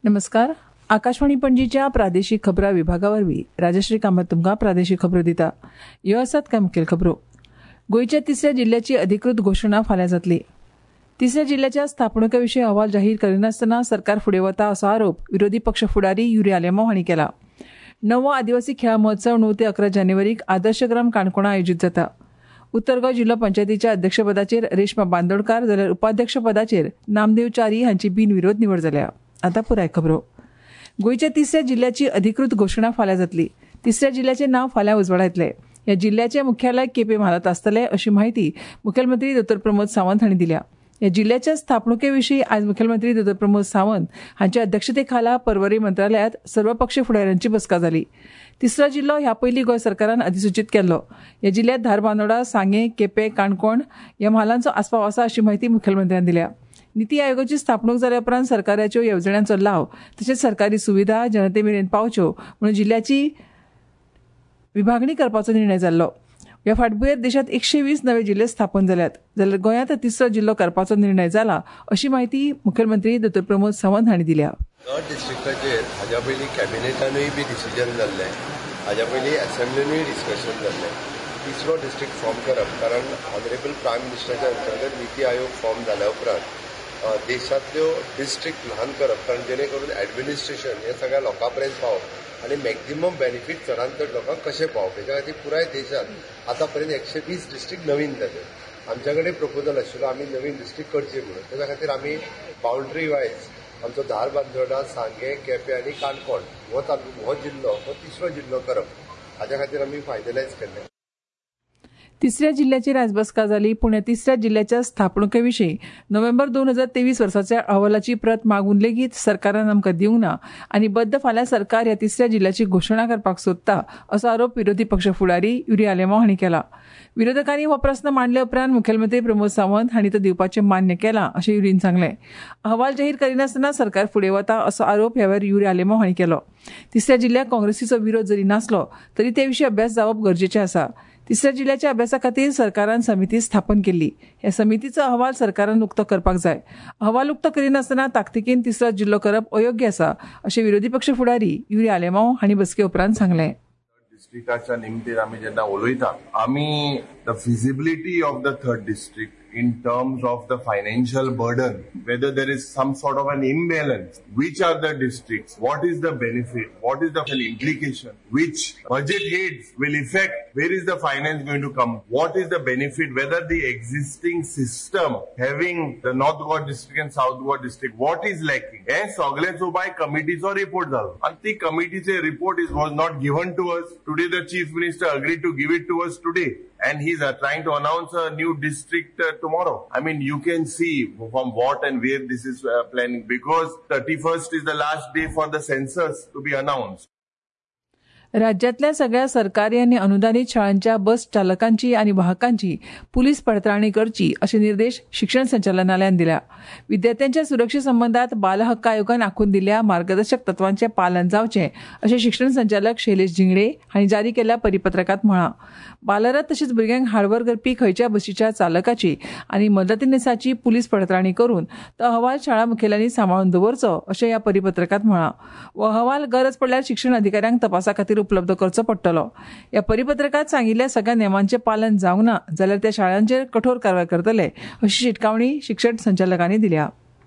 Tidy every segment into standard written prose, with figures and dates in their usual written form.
नमस्कार. आकाशवाणी पणजीच्या प्रादेशीक खबरां विभागावरवीं राजश्री कामत तुमकां प्रादेशीक खबरो दिता. ह्यो आसात कांय मुखेल खबरो. गोंयच्या तिसऱ्या जिल्ह्याची अधिकृत घोशणा फाल्यां जातली. तिसऱ्या जिल्ह्याच्या स्थापणुके विशीं अहवाल जाहीर करिनासतना सरकार फुडें वता असो आरोप विरोधी पक्ष फुडारी युरी आलेमांव हांणी केला. 9वो आदिवासी खेळां महोत्सव 9 ते 11 जानेवारीक आदर्श ग्राम काणकोणा आयोजीत जाता. उत्तर गोंय जिल्लो पंचायतीच्या अध्यक्षपदाचेर रेश्मा बांदोडकार जाल्यार उपाध्यक्षपदाचेर नामदेव च्यारी हांची बिनविरोध निवड जाल्या. आतां पुराय खबरो. गोंयच्या तिसऱ्या जिल्ह्याची अधिकृत घोशणा फाल्यां जातली. तिसऱ्या जिल्ह्याचें नांव फाल्यां उजवाडा येतलें. ह्या जिल्ह्याचें मुख्यालय केपें म्हालांत आसतलें अशी माहिती मुखेलमंत्री डॉ प्रमोद सावंत हांणी दिल्या. ह्या जिल्ह्याच्या स्थापणुके विशीं आयज मुखेलमंत्री डॉ प्रमोद सावंत हांच्या अध्यक्षते खाला पर्वरी मंत्रालयांत सर्वपक्षीय फुडाऱ्यांची बसका जाली. तिसरो जिल्लो ह्या पयलीं गोंय सरकारान अधिसुचीत केल्लो. ह्या जिल्ह्यांत धारबांदोडा, सांगें, केपें, काणकोण ह्या म्हालांचो आस्पाव आसा अशी माहिती मुखेलमंत्र्यान दिल्या. निती आयोगाची स्थापणूक जाल्या उपरांत सरकाराच्यो येवजण्यांचो लाव तशेंच सरकारी सुविधा जनते मेरेन पावच्यो म्हणून जिल्ह्याची विभागणी करपाचो निर्णय जाल्लो. ह्या फाटभुंयेर देशांत 120 नवे जिल्हे स्थापन जाल्यात जाल्यार गोंयांत तिसरो जिल्लो करपाचो निर्णय जाला अशी माहिती मुखेलमंत्री डॉ प्रमोद सावंत हांणी दिल्या. डिस्ट्रिक्टाचेर हाज्या पयलीं कॅबिनेटानूय बी डिसिजन जाल्लें, हाज्या पयलीं असेंब्लीनूय डिस्कशन जाल्लें. तिसरो डिस्ट्रिक्ट फॉर्म करप कारण ऑनरेबल प्रायम मिनिस्टराच्या अंतर्गत निती आयोग फॉर्म जाल्या उपरांत देशांतल्यो डिस्ट्रिक्ट ल्हान करप कारण जेणे करून ॲडमिनिस्ट्रेशन हें सगळ्या लोकां पर्यंत पावप आनी मॅक्झिमम बेनिफीट चडांत चड लोकांक कशें पावप हेच्या खातीर पुराय देशांत आतां पर्यंत 120 डिस्ट्रिक्ट नवीन जाले. आमच्या कडेन प्रपोजल आशिल्लो आमी नवीन डिस्ट्रिक्ट करचे म्हणून. तेच्या खातीर आमी बाउंड्री वायज आमचो धारबांदोडा, सांगें, केपें आनी काणकोण हो जिल्लो हो तिसरो जिल्लो करप हाच्या खातीर आमी फायनलायज केल्लें. तिसऱ्या जिल्ह्याची आयज बसका जाली. पूण तिसऱ्या जिल्ह्याच्या स्थापणुके विशीं नोव्हेंबर 2023 वर्साच्या अहवालाची प्रत मागून लेगीत सरकारान आमकां दिवंक ना आनी बद्द फाल्यां सरकार ह्या तिसऱ्या जिल्ह्याची घोशणा करपाक सोदता असो आरोप विरोधी पक्ष फुडारी युरी आलेमांव हांणी केला. विरोधकांनी हो प्रस्न मांडले उपरांत मुखेलमंत्री प्रमोद सावंत हांणी तो दिवपाचें मान्य केलां अशें युरीन सांगलें. अहवाल जाहीर करिनासतना सरकार फुडें वता असो आरोप ह्या वेळार युरी आलेमांव हांणी केलो. तिसऱ्या जिल्ह्याक काँग्रेसीचो विरोध जरी नासलो तरी ते विशीं अभ्यास जावप गरजेचें आसा. तिसऱ्या जिल्ह्याच्या अभ्यासा खातीर सरकारान समिती स्थापन केल्ली. ह्या समितीचो अहवाल सरकारान उक्तो करपाक जाय. अहवाल उक्तो करिनासतना ताकतिकेन तिसरो जिल्लो करप अयोग्य आसा अशें विरोधी पक्ष फुडारी युरी आलेमांव हांणी बसके उपरांत सांगलें. डिस्ट्रिक्टाच्या निमतेर आमी जेन्ना उलयता आमी the feasibility of the third district in terms of the financial burden, whether there is some sort of an imbalance, which are the districts, what is the benefit, what is the implication, which budget heads will affect, where is the finance going to come, what is the benefit, whether the existing system having the North Goa district and South Goa district, what is lacking. सगळ्याचो by committeeचो report जालो and the committeeचे report was not given to us. Today the chief minister agreed to give it to us today and he's trying to announce a new district tomorrow. I mean, you can see from what and where this is planning because 31st is the last day for the census to be announced. राज्यातल्या सगळ्या सरकारी आणि अनुदानित शाळांच्या बस चालकांची आणि वाहकांची police पडताळणी करची असे निर्देश शिक्षण संचालनालयान दिल्या. विद्यार्थ्यांच्या सुरक्षे संबंधात बाल हक्क आयोगान आखून दिल्ल्या मार्गदर्शक तत्वांचे पालन जावचें अशें शिक्षण संचालक शैलेश जिंगडे हांणी जारी केल्ल्या परिपत्रकात म्हळां. बालरथ तशेंच भुरग्यांक हाडवर करपी खंयच्या बसीच्या चालकाची आनी मदतीनेसाची पुलीस पडताळणी करून तो अहवाल शाळा मुखेल्यांनी सांबाळून दवरचो अशें ह्या परिपत्रकात म्हळां. हो अहवाल गरज पडल्यार शिक्षण अधिकाऱ्यांक तपासा खातीर उपलब्ध करचो पडटलो. ह्या परिपत्रकात सांगिल्ल्या सगळ्या नेमांचें पालन जावंक ना जाल्यार त्या शाळांचेर कठोर कारवाय करतले अशी शिटकावणी शिक्षण संचालकांनी दिल्या.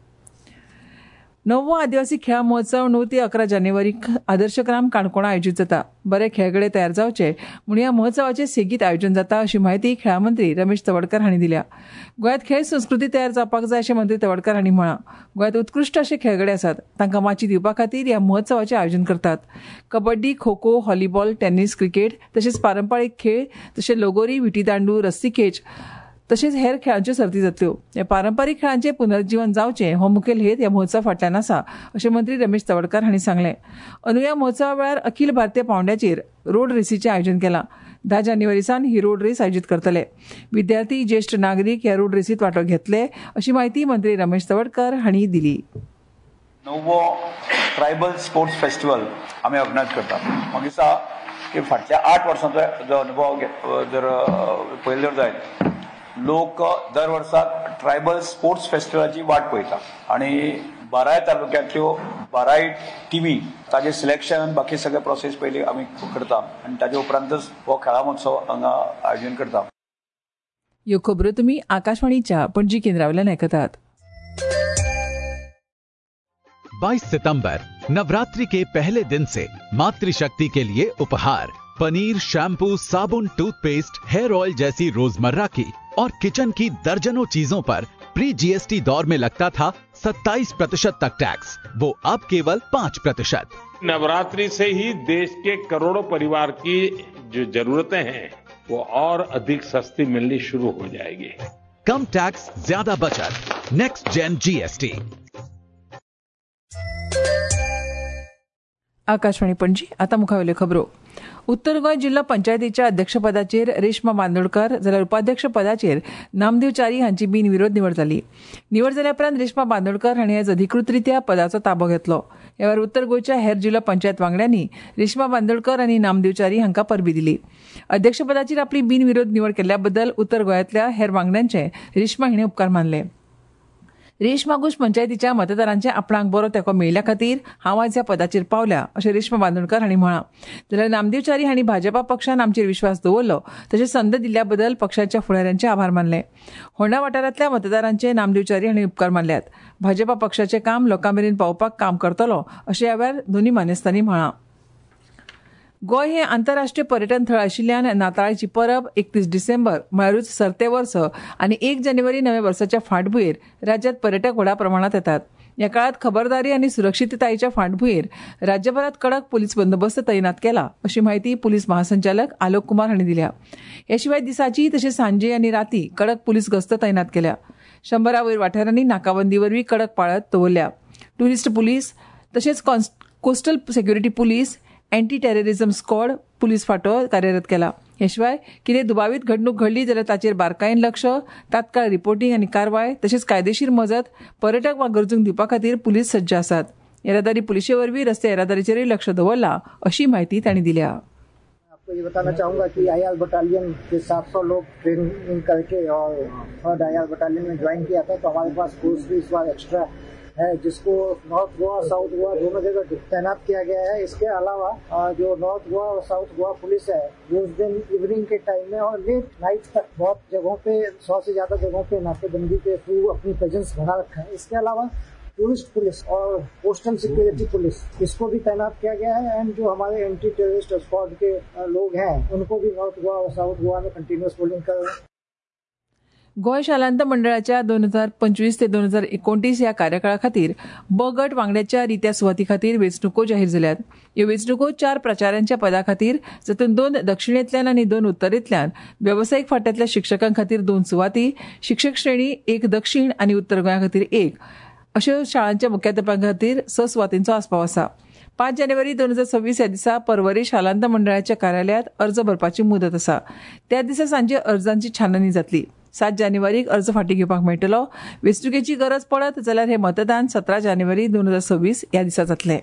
9वो आदिवासी खेळां महोत्सव 9 ते 11 जानेवारीक आदर्श ग्राम काणकोणा आयोजीत जाता. बरे खेळगडे तयार जावचे म्हणून ह्या महोत्सवाचें सेगीत आयोजन जाता अशी माहिती खेळां मंत्री रमेश तवडकर हांणी दिल्या. गोंयांत खेळ संस्कृती तयार जावपाक जाय अशें मंत्री तवडकर हांणी म्हळां. गोंयांत उत्कृश्ट अशे खेळगडे आसात तांकां माची दिवपा खातीर ह्या महोत्सवाचें आयोजन करतात. Kabaddi, kho kho, volleyball, tennis, cricket तशेंच पारंपारीक खेळ जशे लगोरी, विटी दांडू, रस्सी खेच तशेंच हेर खेळांच्यो सर्ती जातल्यो. ह्या पारंपारीक खेळांचें पुनर्जीवन जावचें हो मुखेल हेत ह्या महोत्सव फाटल्यान आसा अशें मंत्री रमेश तवडकर हांणी सांगलें. ह्या महोत्सवा वेळार अखिल भारतीय पांवड्याचेर रोड रेसीचें आयोजन केलां. 10 जानेवारी सावन ही रोड रेस आयोजीत करतले. विद्यार्थी, ज्येष्ठ नागरीक ह्या रोड रेसीत वांटो घेतले अशी माहिती मंत्री रमेश तवडकर हांणी दिली. 9वो ट्रायबल स्पोर्ट्स फेस्टिवल आमी ऑर्गनायज करता. म्हाका दिसता की फाटल्या 8 वर्सांचो जो अनुभव जर पळयलो जायत लोक दर वर्साक ट्रायबल स्पोर्ट्स फेस्टिवलाची वाट पळयता आणि 12 तालुक्यांतल्यो 12 टिमी ताजे सिलेक्शन बाकी सगळे प्रोसेस पयली आमी करता आनी ताजे उपरांतच हो खेळा महोत्सव हांगा आयोजन करता. ह्यो खबरो तुमी आकाशवाणीच्या पणजी केंद्रावयल्यान आयकतात. 22 सितंबर नवरात्रि के पहले दिन से मातृशक्ति के लिए उपहार पनीर, शैम्पू, साबुन, टूथपेस्ट, हेयर ऑयल जैसी रोजमर्रा की और किचन की दर्जनों चीजों पर प्री जीएसटी दौर में लगता था 27% तक टैक्स, वो अब केवल 5%. नवरात्रि से ही देश के करोड़ों परिवार की जो जरूरतें हैं वो और अधिक सस्ती मिलनी शुरू हो जाएगी. कम टैक्स, ज्यादा बचत. Next gen GST. Akashvani Panaji. आता मुखावेल्यो खबरो. उत्तर गोंय जिल्हा पंचायतीच्या अध्यक्षपदाचेर रेश्मा बांदोडकर जाल्यार उपाध्यक्ष पदाचेर नामदेव च्यारी हांची बिनविरोध निवड जाली. निवड जाल्या उपरांत रेश्मा बांदोडकर हांणी आज अधिकृतरित्या पदाचो ताबो घेतलो. ह्या वेळार उत्तर गोंयच्या हेर जिल्हा पंचायत वांगड्यांनी रेश्मा बांदोडकर आनी नामदेव च्यारी हांकां परबी दिली. अध्यक्षपदाचेर आपली बिनविरोध निवड केल्ल्या बद्दल उत्तर गोंयांतल्या हेर वांगड्यांचे रेश्मा हिणें उपकार मानले. रेश्मा घोष पंचायतीच्या मतदारांचे आपणाक बरो तेंको मेळिल्ल्या खातीर हांव आज ह्या पदाचेर पावल्या अशें रेश्मा बांदोडकर हांणी म्हळां. जाल्यार नामदेव च्यारी हांणी भाजपा पक्षान आमचेर विश्वास दवरलो तशेंच संद दिल्ल्या बद्दल पक्षाच्या फुडाऱ्यांचे आभार मानले. होंडा वाठारांतल्या मतदारांचे नामदेव च्यारी हांणी उपकार मानल्यात. भाजपा पक्षाचें काम लोकां मेरेन पावोवपाक काम करतलो अशें ह्या वेळार दोनूय मानेस्तांनी म्हळां. गोंय हे आंतरराष्ट्रीय पर्यटन थळ आशिल्ल्यान नाताळाची परब 31 डिसेंबर म्हळ्यारूच सर्ते वर्स आनी 1 जानेवारी नव्या वर्साच्या फाटभुंयेर राज्यांत पर्यटक व्हडा प्रमाणांत येतात. ह्या काळात खबरदारी आनी सुरक्षीततायेच्या फाटभुंयेर राज्यभरात कडक पुलीस बंदोबस्त तैनात केला अशी माहिती पुलीस महासंचालक आलोक कुमार हांणी दिल्या. ह्या शिवाय दिसाची तशेंच सांजे आनी राती कडक पुलीस गस्त तैनात केल्या. 100 वयर वाठारांनी नाकाबंदी वरवीं कडक पाळत दवरल्या. ट्युरिस्ट पुलीस तशेंच coastal security police, anti terrorism squad police फांटो कार्यरत केला. हे शिवाय कितें दुबावीत घडणूक घडली जाल्यार ताचेर बारकायेन लक्ष, तात्काळ रिपोर्टिंग आनी कारवाय तशेंच कायदेशीर मजत पर्यटक वा गरजूंक दिवपा खातीर पुलीस सज्ज आसात. येरादारी पुलिशे वरवीं रस्ते येरादारीचेरय लक्ष दवरलां अशी माहिती तांणी दिल्या. आपको ये बताना चाहूँगा कि आईआर बटालियन के 700 लोग ट्रेनिंग करके और थर्ड आईआर बटालियन में ज्वाइन किया था, तो हमारे पास फोर्स भी इस बार एक्स्ट्रा है जिसको नॉर्थ गोवा साउथ गोवा दोनों जगह तैनात किया गया है. इसके अलावा जो नॉर्थ गोवा और साउथ गोवा पुलिस है वो उस दिन इवनिंग के टाइम में और लेट नाइट तक बहुत जगहों पे 100 से ज्यादा जगहों पे नाकेबंदी के थ्रू अपनी प्रेजेंस बढ़ा रखा है. इसके अलावा टूरिस्ट पुलिस और कोस्टल सिक्योरिटी पुलिस इसको भी तैनात किया गया है. एंड जो हमारे एंटी टेररिस्ट स्क्वाड के लोग हैं उनको भी नॉर्थ गोवा और साउथ गोवा में कंटिन्यूअस पोलिंग कर रहे हैं. गोंय शालांत मंडळाच्या 2025 ते 2029 ह्या कार्यकाळा खातीर ब गट वांगड्याच्या रित्या सुवाती खातीर वेंचणुको जाहीर जाल्यात. ह्यो वेंचणुको 4 प्रचारांच्या पदां खातीर जातूंत 2 दक्षिणेंतल्यान आनी 2 उत्तरेंतल्यान, वेवसायीक फांट्यांतल्या शिक्षकां खातीर 2 सुवाती, शिक्षक श्रेणी 1 दक्षिण आनी उत्तर गोंया खातीर 1 अशा शाळांच्या मुख्याध्यापकां खातीर 6 सुवातींचो आस्पाव आसा. 5 जानेवारी 2026 ह्या दिसा पर्वरी शालांत मंडळाच्या कार्यालयांत अर्ज भरपाची मुदत आसा. त्या दिसा सांजे अर्जांची छाननी जातली. 7 जानेवारीक अर्ज फाटीं घेवपाक मेळटलो. वेंचणुकेची गरज पडत जाल्यार हे मतदान 17 जानेवारी 2026 ह्या दिसा जातलें.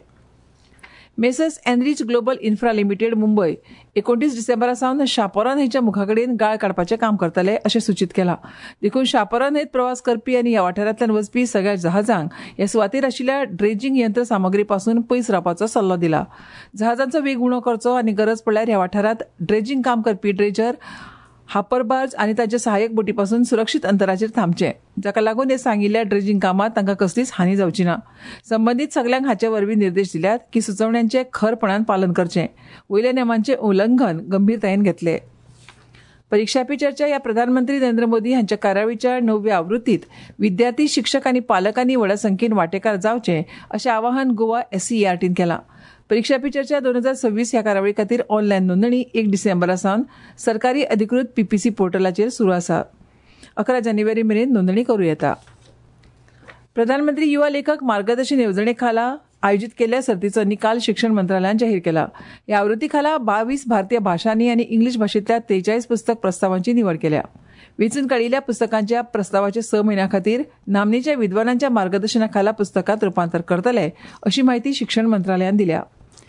Messrs enrich global infra limited Mumbai 29 डिसेंबरा सावन शापोरा न्हंयच्या मुखाकडेन गाळ काडपाचें काम करतले अशें सूचित केलां. देखून शापोरा न्हंयत प्रवास करपी आनी ह्या वाठारांतल्यान वचपी सगळ्या जहाजांक ह्या सुवातेर आशिल्ल्या ड्रेजिंग यंत्र सामग्री पासून पयस रावपाचो सल्लो दिला. जहाजांचो वेग उणो करचो आनी गरज पडल्यार ह्या वाठारांत ड्रेजिंग काम करपी ड्रेजर, हापर बार्ज आनी ताच्या सहाय्यक बोटी पासून सुरक्षीत अंतराचेर थांबचे, जाका लागून हे सांगिल्ल्या ड्रेजिंग कामात तांकां कसलीच हानी जावची ना. संबंदीत सगळ्यांक हाचे वरवीं निर्देश दिल्यात की सुचोवण्यांचें खरपणान पालन करचें, वयल्या नेमांचें उल्लंघन गंभीरतायेन घेतले. परीक्षा पे चर्चा ह्या प्रधानमंत्री नरेंद्र मोदी हांच्या कार्यावळीच्या 9व्या आवृत्तीत विद्यार्थी, शिक्षक आनी पालकांनी व्हड संख्येन वांटेकार जावचे अशें आवाहन गोवा SCERTन केलां. परीक्षा पे चर्चा 2026 ह्या कार्यावळी खातीर ऑनलायन नोंदणी 1 डिसेंबरा सावन सरकारी अधिकृत PPC पोर्टलाचेर सुरू आसा. 11 जानेवारी मेरेन नोंदणी करूं येता. प्रधानमंत्री युवा लेखक मार्गदर्शन येवजणे खाला आयोजित केल्ल्या सर्तीचो निकाल शिक्षण मंत्रालयान जाहीर केला. ह्या आवृत्ती खाला 22 भारतीय भाशांनी आनी इंग्लीश भाशेंतल्या 43 पुस्तक प्रस्तावांची निवड केल्या. वेंचून काडिल्ल्या पुस्तकांच्या प्रस्तावाच्या 6 म्हयन्यां खातीर नामनेच्या विद्वानांच्या मार्गदर्शना खाला पुस्तकांत रुपांतर करतले अशी माहिती शिक्षण मंत्रालयान दिल्या.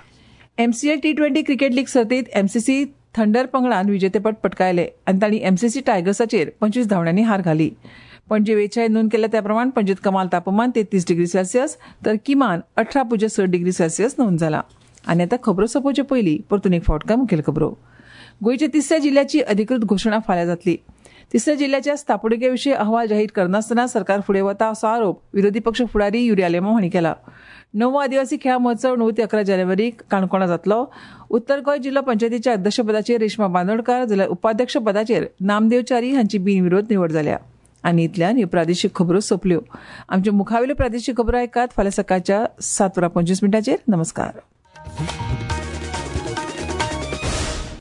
MCL T20 क्रिकेट लीग सर्तीत MCC थंडर पंगडान विजेतेपद पटकायले आनी तांणी MCC टायगर्साचेर 25 धांवड्यांनी हार घाली. पणजे वेधशाळेन नोंद केल्या त्या प्रमाण पणजेत कमाल तापमान 33 डिग्री सेल्सियस तर किमान 18.6 डिग्री सेल्सियस नोंद जाला. आनी आतां खबरो सोंपोवचे पयलीं परतून एक फावट मुखेल खबरो. गोंयच्या 3ऱ्या जिल्ह्याची अधिकृत घोशणा फाल्यां जातली. 3ऱ्या जिल्ह्याच्या स्थापणुके विशीं अहवाल जाहीर करनासतना सरकार फुडें वता असो आरोप विरोधी पक्ष फुडारी युरिया लेमो हांणी केला. 9वो आदिवासी खेळा महोत्सव 9 ते 11 जानेवारीक काणकोणा जातलो. उत्तर गोंय जिल्लो पंचायतीच्या अध्यक्षपदाचेर रेश्मा बांदोडकार जाल्यार उपाध्यक्ष पदाचेर नामदेव च्यारी हांची बिनविरोध निवड जाल्या. आनी इतल्यान ह्यो प्रादेशीक खबरो सोंपल्यो. आमच्यो मुखावेल्यो प्रादेशीक खबरो आयकात फाल्यां सकाळच्या 7:25 नमस्कार.